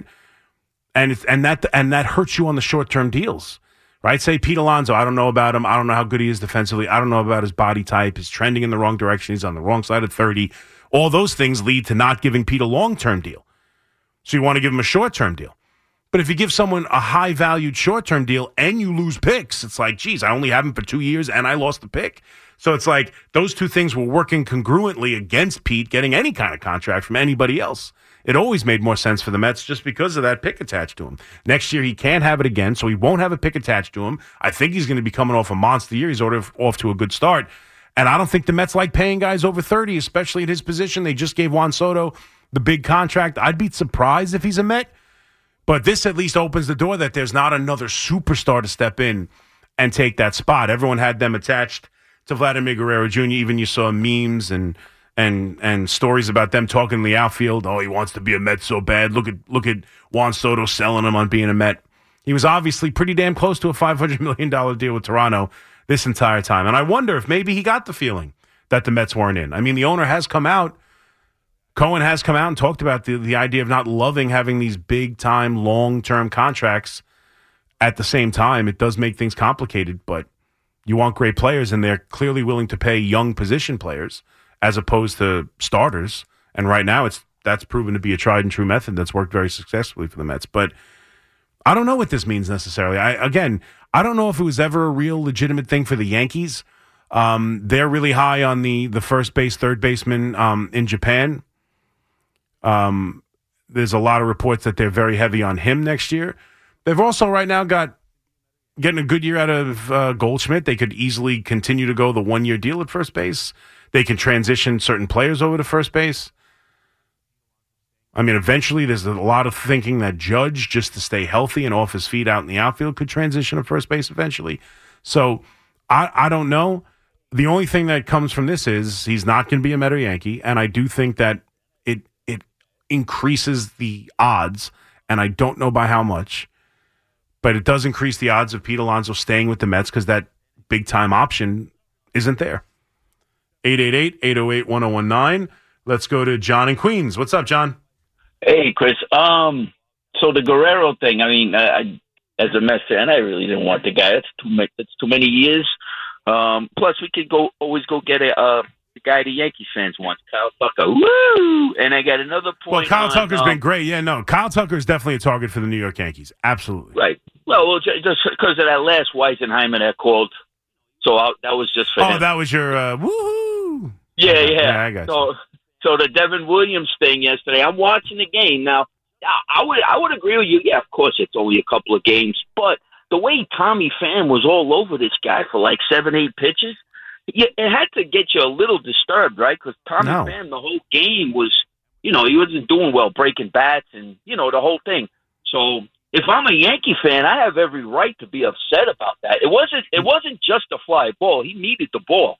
and it's, and that and that hurts you on the short term deals, right? Say Pete Alonso, I don't know about him. I don't know how good he is defensively. I don't know about his body type. He's trending in the wrong direction. He's on the wrong side of thirty. All those things lead to not giving Pete a long term deal. So you want to give him a short term deal. But if you give someone a high-valued short-term deal and you lose picks, it's like, geez, I only have him for two years and I lost the pick. So it's like those two things were working congruently against Pete getting any kind of contract from anybody else. It always made more sense for the Mets just because of that pick attached to him. Next year, he can't have it again, so he won't have a pick attached to him. I think he's going to be coming off a monster year. He's already off to a good start. And I don't think the Mets like paying guys over thirty, especially at his position. They just gave Juan Soto the big contract. I'd be surprised if he's a Met. But this at least opens the door that there's not another superstar to step in and take that spot. Everyone had them attached to Vladimir Guerrero Junior Even you saw memes and and and stories about them talking in the outfield. Oh, he wants to be a Met so bad. Look at look at Juan Soto selling him on being a Met. He was obviously pretty damn close to a five hundred million dollars deal with Toronto this entire time. And I wonder if maybe he got the feeling that the Mets weren't in. I mean, the owner has come out. Cohen has come out and talked about the, the idea of not loving having these big-time, long-term contracts at the same time. It does make things complicated, but you want great players, and they're clearly willing to pay young position players as opposed to starters. And right now, it's that's proven to be a tried-and-true method that's worked very successfully for the Mets. But I don't know what this means necessarily. I Again, I don't know if it was ever a real legitimate thing for the Yankees. Um, they're really high on the, the first base, third baseman um, in Japan. Um, there's a lot of reports that they're very heavy on him next year. They've also right now got getting a good year out of uh, Goldschmidt. They could easily continue to go the one-year deal at first base. They can transition certain players over to first base. I mean, eventually there's a lot of thinking that Judge, just to stay healthy and off his feet out in the outfield, could transition to first base eventually. So I, I don't know. The only thing that comes from this is he's not going to be a Met or Yankee, and I do think that increases the odds, and I don't know by how much, but it does increase the odds of Pete Alonso staying with the Mets because that big-time option isn't there. eight eight eight, eight oh eight, one oh one nine. Let's go to John in Queens. What's up, John? Hey, Chris. Um, so the Guerrero thing, I mean, I, as a Mets fan, I really didn't want the guy. That's too many, that's too many years. Um, plus, we could go always go get a uh, the guy the Yankees fans want, Kyle Tucker. Woo! And I got another point. Well, Kyle on, Tucker's um, been great. Yeah, no, Kyle Tucker is definitely a target for the New York Yankees. Absolutely. Right. Well, well just because of that last Weisenheimer that called. So I, that was just for Oh, him. that was your uh, woohoo. Yeah, okay. yeah. Yeah, I got so, you. so the Devin Williams thing yesterday, I'm watching the game. Now, I would I would agree with you. Yeah, of course, it's only a couple of games. But the way Tommy Pham was all over this guy for like seven, eight pitches, it had to get you a little disturbed, right? Because Tommy No. Pham, the whole game was, you know, he wasn't doing well, breaking bats and, you know, the whole thing. So if I'm a Yankee fan, I have every right to be upset about that. It wasn't it wasn't just a fly ball. He needed the ball.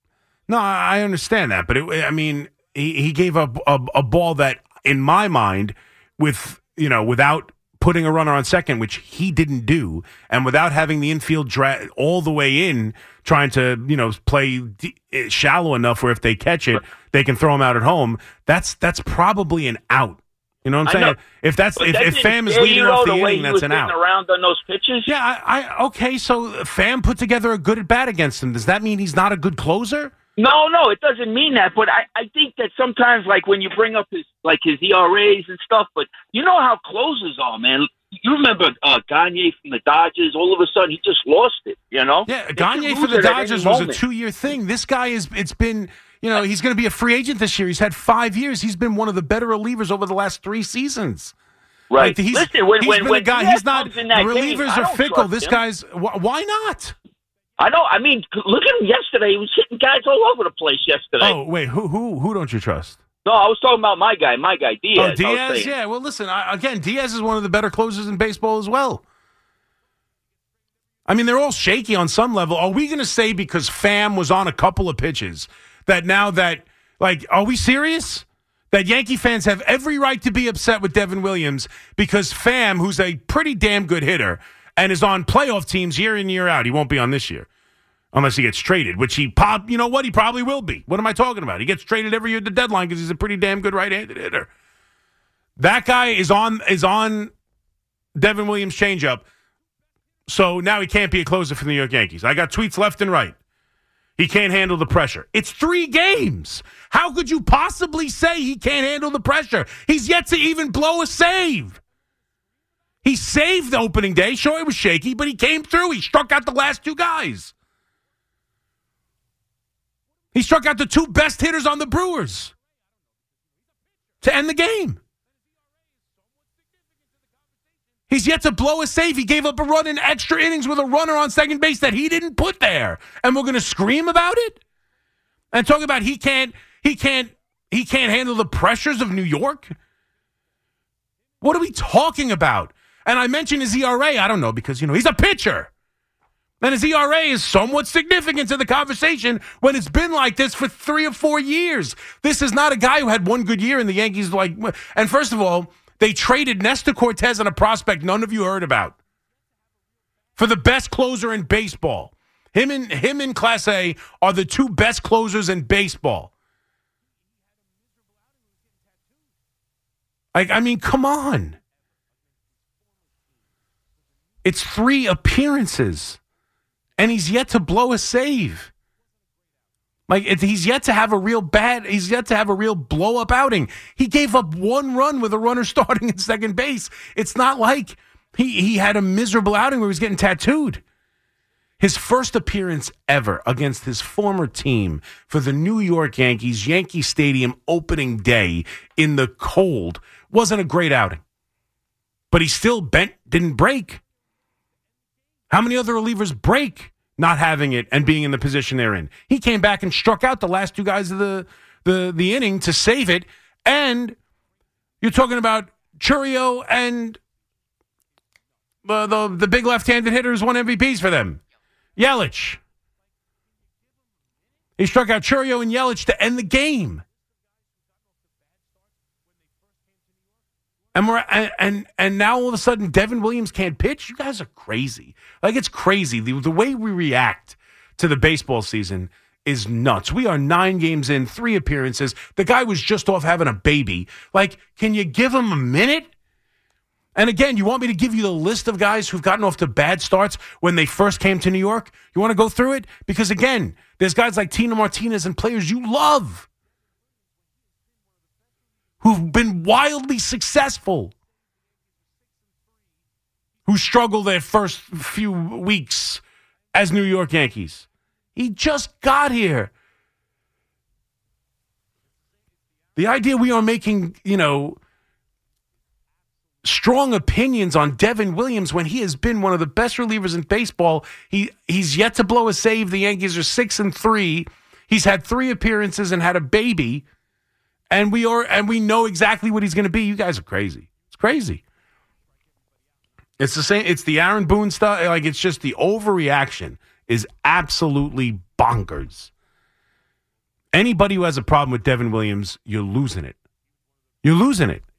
No, I understand that, but it, I mean, he, he gave up a, a ball that, in my mind, with you know, without putting a runner on second, which he didn't do, and without having the infield dra- all the way in, trying to you know play d- shallow enough where if they catch it, they can throw him out at home. That's that's probably an out. You know what I'm I saying? know. If that's But if, that if didn't Pham is scare leading you, off though, the the way inning, he that's was an getting out. around on those pitches. Yeah, I, I okay. So Pham put together a good at bat against him. Does that mean he's not a good closer? No, no, it doesn't mean that. But I, I think that sometimes, like when you bring up his like his E R As and stuff, but you know how closers are, man. You remember uh, Gagne from the Dodgers? All of a sudden, he just lost it. You know? Yeah, They Gagne could for lose the it at any Dodgers was a moment. two-year thing. This guy is. It's been. You know, he's going to be a free agent this year. He's had five years. He's been one of the better relievers over the last three seasons. Right. Like, he's, Listen, when he's when, been when a guy. Diaz He's not. comes in that Relievers game, I are don't fickle. trust This him. guy's. Wh- why not? I know. I mean, look at him yesterday. He was hitting guys all over the place yesterday. Oh, wait. Who who who don't you trust? No, I was talking about my guy, my guy, Diaz. Oh, Diaz? Yeah, well, listen, I, again, Diaz is one of the better closers in baseball as well. I mean, they're all shaky on some level. Are we going to say because Pham was on a couple of pitches that now that, like, are we serious? That Yankee fans have every right to be upset with Devin Williams because Pham, who's a pretty damn good hitter and is on playoff teams year in, year out, he won't be on this year. Unless he gets traded, which he pop, you know what? He probably will be. What am I talking about? He gets traded every year at the deadline because he's a pretty damn good right-handed hitter. That guy is on is on Devin Williams' changeup, so now he can't be a closer for the New York Yankees. I got tweets left and right. He can't handle the pressure. It's three games. How could you possibly say he can't handle the pressure? He's yet to even blow a save. He saved the opening day. Sure, it was shaky, but he came through. He struck out the last two guys. He struck out the two best hitters on the Brewers to end the game. He's yet to blow a save. He gave up a run in extra innings with a runner on second base that he didn't put there. And we're going to scream about it? And talk about he can't, he can't, he can't handle the pressures of New York? What are we talking about? And I mentioned his E R A. I don't know because, you know, he's a pitcher. And his E R A is somewhat significant to the conversation when it's been like this for three or four years. This is not a guy who had one good year and the Yankees like. And first of all, they traded Nestor Cortez and a prospect none of you heard about for the best closer in baseball. Him and him in Class A are the two best closers in baseball. Like, I mean, come on. It's three appearances. And he's yet to blow a save. Like, it, he's yet to have a real bad, he's yet to have a real blow-up outing. He gave up one run with a runner starting at second base. It's not like he, he had a miserable outing where he was getting tattooed. His first appearance ever against his former team for the New York Yankees, Yankee Stadium opening day in the cold, wasn't a great outing. But he still bent, didn't break. How many other relievers break not having it and being in the position they're in? He came back and struck out the last two guys of the, the, the inning to save it. And you're talking about Chourio and uh, the, the big left-handed hitters won M V Ps for them. Yelich. He struck out Chourio and Yelich to end the game. And we're and, and and now all of a sudden Devin Williams can't pitch. You guys are crazy. Like, it's crazy. The, the way we react to the baseball season is nuts. We are nine games in, three appearances. The guy was just off having a baby. Like, can you give him a minute? And again, you want me to give you the list of guys who've gotten off to bad starts when they first came to New York? You want to go through it? Because again, there's guys like Tino Martinez and players you love who've been wildly successful, who struggled their first few weeks as New York Yankees. He just got here. The idea we are making, you know, strong opinions on Devin Williams when he has been one of the best relievers in baseball. He he's yet to blow a save. The Yankees are six and three. He's had three appearances and had a baby. And we are, and we know exactly what he's going to be. You guys are crazy. It's crazy. It's the same. It's the Aaron Boone stuff. Like, it's just the overreaction is absolutely bonkers. Anybody who has a problem with Devin Williams, you're losing it. You're losing it.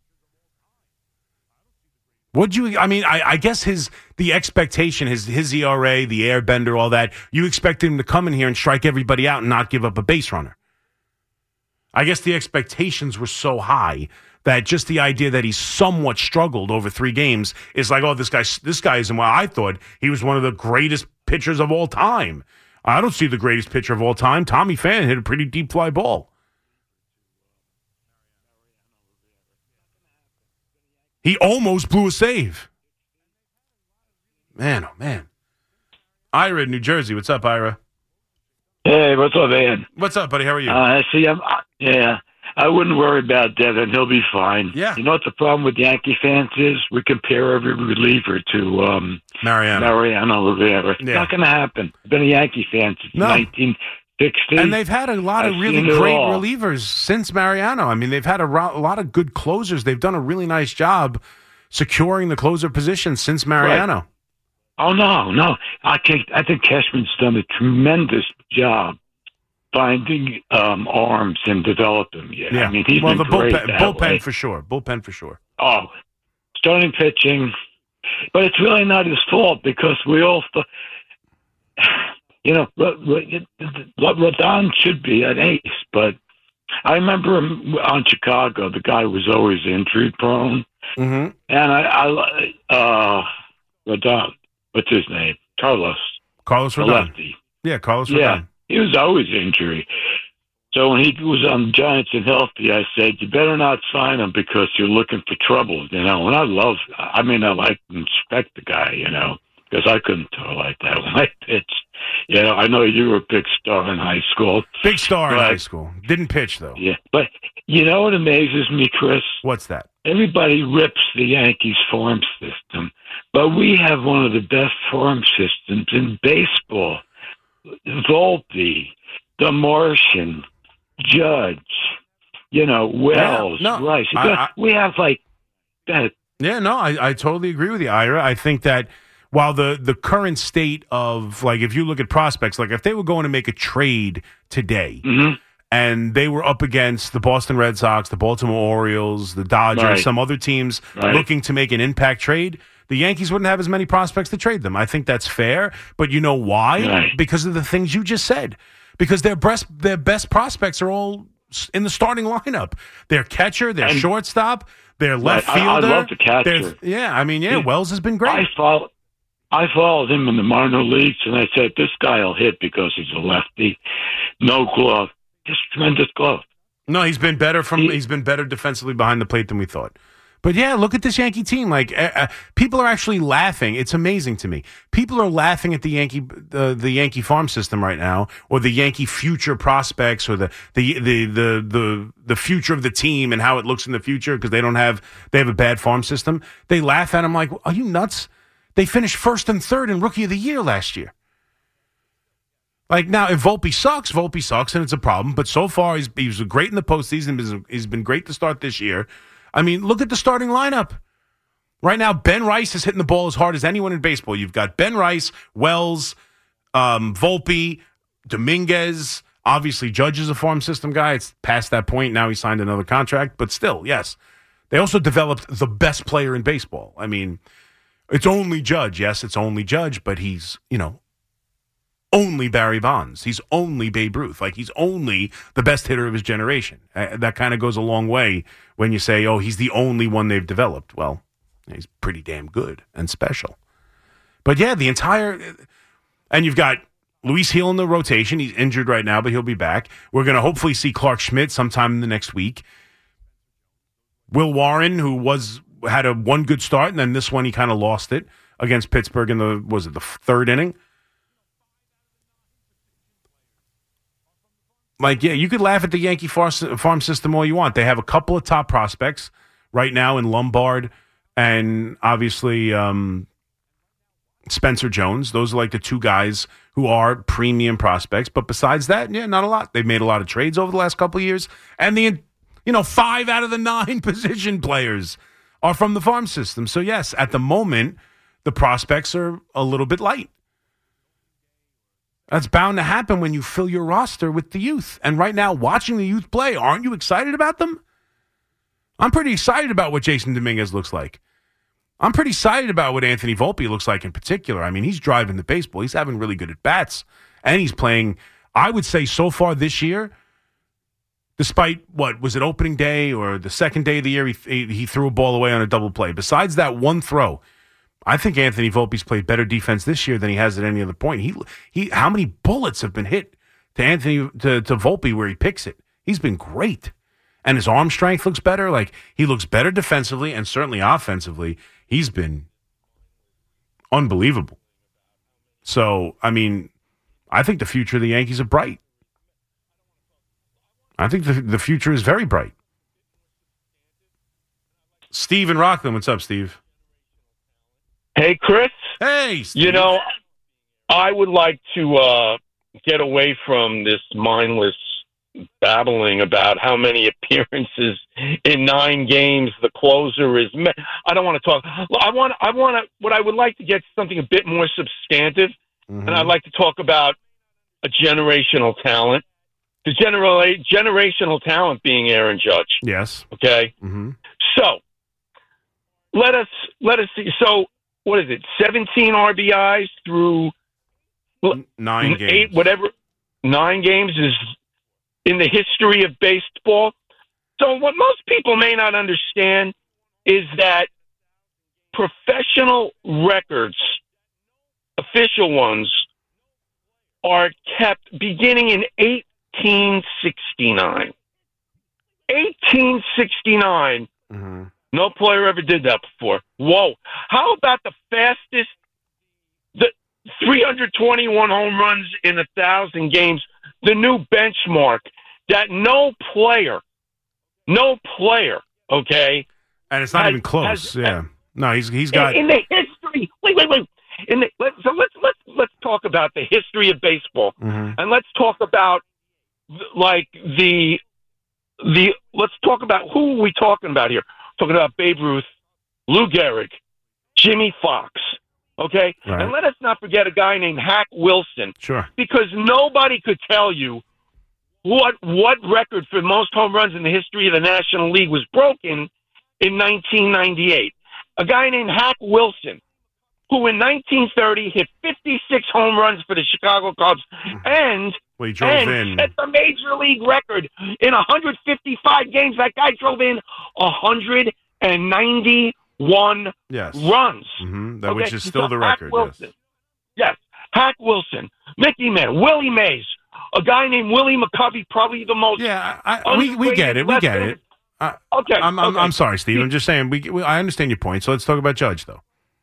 What'd you? I mean, I, I guess his the expectation, his his E R A, the airbender, all that. You expect him to come in here and strike everybody out and not give up a base runner. I guess the expectations were so high that just the idea that he somewhat struggled over three games is like, oh, this guy, this guy isn't. Well, I thought he was one of the greatest pitchers of all time. I don't see the greatest pitcher of all time. Tommy Pham hit a pretty deep fly ball. He almost blew a save. Man, oh man. Ira in New Jersey. What's up, Ira? Hey, what's up, man? What's up, buddy? How are you? Uh, see, I'm, uh, yeah, I wouldn't worry about Devin. He'll be fine. Yeah. You know what the problem with Yankee fans is? We compare every reliever to um, Mariano. Mariano Rivera. It's Yeah. not going to happen. I've been a Yankee fan since No. nineteen sixty. And they've had a lot of I've really seen it great all. relievers since Mariano. I mean, they've had a, ro- a lot of good closers. They've done a really nice job securing the closer position since Mariano. Right. Oh, no, no. I think, I think Cashman's done a tremendous job finding um, arms and develop them. Yeah. Yeah. I mean, he's well, been the great bullpen, that bullpen way. for sure. Bullpen for sure. Oh, starting pitching. But it's really not his fault because we all, th- you know, Rodon should be an ace. But I remember him on Chicago, the guy was always injury prone. Mm-hmm. And I, I uh, Rodon, what's his name? Carlos. Carlos the Rodon. lefty. Yeah, Carlos Yeah, Rodon. he was always injury. So when he was on the Giants and healthy, I said, you better not sign him because you're looking for trouble, you know. And I love, I mean, I like and respect the guy, you know, because I couldn't throw like that when I pitched. You know, I know you were a big star in high school. Big star in but- high school. Didn't pitch, though. Yeah, but you know what amazes me, Chris? What's that? Everybody rips the Yankees farm system, but we have one of the best farm systems in baseball. Volpe, The Martian, Judge, you know, Wells, Yeah, no, Rice. I- I- we have like that. Yeah, no, I, I totally agree with you, Ira. I think that while the, the current state of, like, if you look at prospects, like if they were going to make a trade today Mm-hmm. and they were up against the Boston Red Sox, the Baltimore Orioles, the Dodgers, Right. some other teams Right. looking to make an impact trade, the Yankees wouldn't have as many prospects to trade them. I think that's fair, but you know why? Right. Because of the things you just said. Because their best, their best prospects are all s- in the starting lineup. Their catcher, their And- shortstop, their left Right. I- I fielder. love the catcher. their- Yeah, I mean, yeah, He- Wells has been great. I followed, I followed him in the minor leagues, and I said, this guy will hit because he's a lefty. No glove. Just tremendous glove. No, he's been better from. He's been better defensively behind the plate than we thought. But yeah, look at this Yankee team. Like uh, uh, people are actually laughing. It's amazing to me. People are laughing at the Yankee uh, the Yankee farm system right now, or the Yankee future prospects, or the the the the the, the future of the team and how it looks in the future because they don't have they have a bad farm system. They laugh at him like, "Are you nuts?" They finished first and third in Rookie of the Year last year. Like now, if Volpe sucks, Volpe sucks, and it's a problem. But so far, he's he was great in the postseason. He's, he's been great to start this year. I mean, look at the starting lineup. Right now, Ben Rice is hitting the ball as hard as anyone in baseball. You've got Ben Rice, Wells, um, Volpe, Dominguez. Obviously, Judge is a farm system guy. It's past that point. Now he signed another contract. But still, yes. They also developed the best player in baseball. I mean, it's only Judge. Yes, it's only Judge, but he's, you know, only Barry Bonds. He's only Babe Ruth. Like, he's only the best hitter of his generation. Uh, that kind of goes a long way when you say, oh, he's the only one they've developed. Well, he's pretty damn good and special. But, yeah, the entire – and you've got Luis Gil in the rotation. He's injured right now, but he'll be back. We're going to hopefully see Clark Schmidt sometime in the next week. Will Warren, who was had a one good start, and then this one he kind of lost it against Pittsburgh in the, was it the third inning? Like, yeah, you could laugh at the Yankee far, farm system all you want. They have a couple of top prospects right now in Lombard and obviously um, Spencer Jones. Those are like the two guys who are premium prospects. But besides that, yeah, not a lot. They've made a lot of trades over the last couple of years. And the, you know, five out of the nine position players are from the farm system. So, yes, at the moment, the prospects are a little bit light. That's bound to happen when you fill your roster with the youth. And right now, watching the youth play, aren't you excited about them? I'm pretty excited about what Jason Dominguez looks like. I'm pretty excited about what Anthony Volpe looks like in particular. I mean, he's driving the baseball. He's having really good at-bats. And he's playing, I would say so far this year, despite, what, was it opening day or the second day of the year, he, he threw a ball away on a double play. Besides that one throw, I think Anthony Volpe's played better defense this year than he has at any other point. He he, how many bullets have been hit to Anthony to, to Volpe where he picks it? He's been great, and his arm strength looks better. Like he looks better defensively and certainly offensively. He's been unbelievable. So I mean, I think the future of the Yankees are bright. I think the the future is very bright. Steve in Rockland, what's up, Steve? Hey, Chris. Hey, Steve. You know, I would like to uh, get away from this mindless babbling about how many appearances in nine games the closer is. I don't want to talk. I want. I want to. What I would like to get something a bit more substantive, mm-hmm. and I'd like to talk about a generational talent. The general generational talent being Aaron Judge. Yes. Okay. Mm-hmm. So let us let us see. So what is it? Seventeen R B Is through nine eight, games. Whatever. Nine games is in the history of baseball. So what most people may not understand is that professional records, official ones, are kept beginning in eighteen sixty-nine. eighteen sixty-nine. Mm-hmm. No player ever did that before. Whoa. How about the fastest, the three hundred twenty-one home runs in one thousand games, the new benchmark that no player, no player, okay? And it's not has, even close. has, yeah. No, he's he's got in, in the history. Wait, wait, wait. In the, let, so let's let's let's talk about the history of baseball, mm-hmm. and let's talk about like the the. Let's talk about who are we talking about here? Talking about Babe Ruth, Lou Gehrig, Jimmy Fox. Okay, right. And let us not forget a guy named Hack Wilson. Sure. Because nobody could tell you what what record for most home runs in the history of the National League was broken in nineteen ninety-eight. A guy named Hack Wilson, who in nineteen thirty hit fifty-six home runs for the Chicago Cubs and, well, he drove and in. set the major league record in one hundred fifty-five games. That guy drove in one hundred ninety-one yes. runs. Mm-hmm. That, okay? which is still so the Hack record. Wilson, yes. yes. Hack Wilson, Mickey Mantle, Willie Mays, a guy named Willie McCovey, probably the most. Yeah, I, I, we we get it. We get it. I, okay, I'm I'm, okay. I'm sorry, Steve. I'm just saying. We, we I understand your point. So let's talk about Judge, though.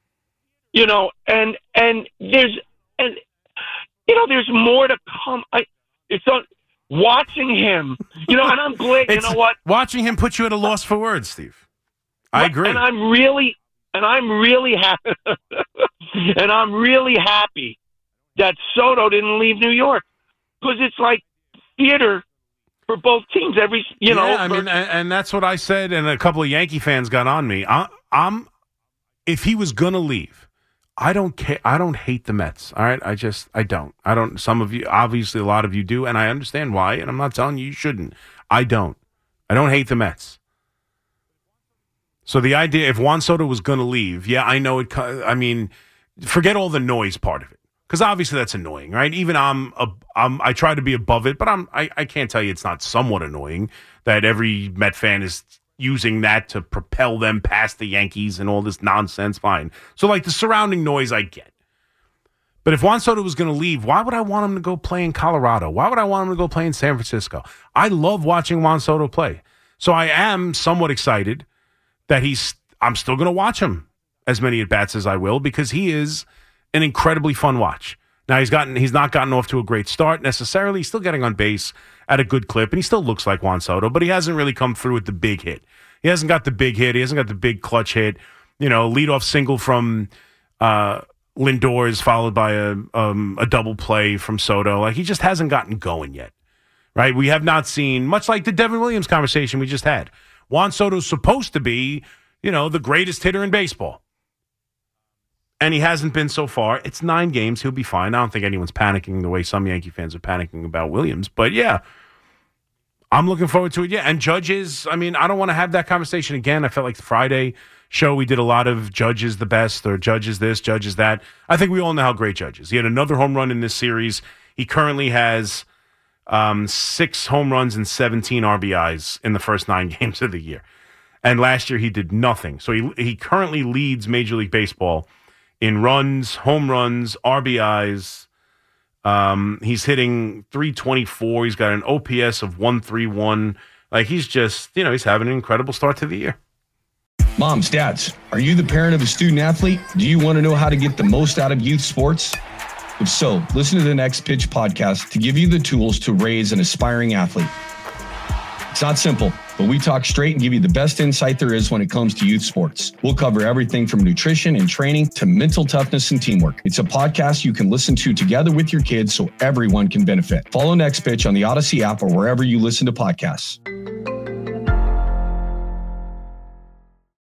You know, and and there's and you know there's more to come. I it's on watching him. You know, and I'm glad. You know what? Watching him put you at a loss for words, Steve. I agree. And I'm really and I'm really happy. and I'm really happy that Soto didn't leave New York because it's like theater for both teams. Every you yeah, know, I mean, and, and that's what I said. And a couple of Yankee fans got on me. I, I'm if he was gonna leave, I don't care. I don't hate the Mets. All right, I just I don't. I don't. Some of you, obviously, a lot of you do, and I understand why. And I'm not telling you you shouldn't. I don't. I don't hate the Mets. So the idea, if Juan Soto was going to leave, yeah, I know it. I mean, forget all the noise part of it, because obviously that's annoying, right? Even I'm, a, I'm, I try to be above it, but I'm, I, I can't tell you it's not somewhat annoying that every Met fan is using that to propel them past the Yankees and all this nonsense. Fine. So like the surrounding noise, I get. But if Juan Soto was going to leave, why would I want him to go play in Colorado? Why would I want him to go play in San Francisco? I love watching Juan Soto play. So I am somewhat excited that he's, I'm still going to watch him as many at-bats as I will, because he is an incredibly fun watch. Now, he's gotten, he's not gotten off to a great start necessarily. He's still getting on base at a good clip, and he still looks like Juan Soto, but he hasn't really come through with the big hit. He hasn't got the big hit. He hasn't got the big clutch hit. You know, leadoff single from uh, Lindor is followed by a, um, a double play from Soto. Like, he just hasn't gotten going yet, right? We have not seen, much like the Devin Williams conversation we just had. Juan Soto's supposed to be, you know, the greatest hitter in baseball. And he hasn't been so far. It's nine games. He'll be fine. I don't think anyone's panicking the way some Yankee fans are panicking about Williams. But, yeah, I'm looking forward to it. Yeah, and Judge is, I mean, I don't want to have that conversation again. I felt like the Friday show we did a lot of Judge is the best or Judge is this, Judge is that. I think we all know how great Judge is. He had another home run in this series. He currently has Um, six home runs and seventeen R B Is in the first nine games of the year. And last year he did nothing. So he he currently leads Major League Baseball in runs, home runs, R B Is. Um, he's hitting three twenty-four. He's got an O P S of one thirty-one. Like, he's just, you know, he's having an incredible start to the year. Moms, dads, are you the parent of a student athlete? Do you want to know how to get the most out of youth sports? If so, listen to the Next Pitch podcast to give you the tools to raise an aspiring athlete. It's not simple, but we talk straight and give you the best insight there is when it comes to youth sports. We'll cover everything from nutrition and training to mental toughness and teamwork. It's a podcast you can listen to together with your kids so everyone can benefit. Follow Next Pitch on the Odyssey app or wherever you listen to podcasts.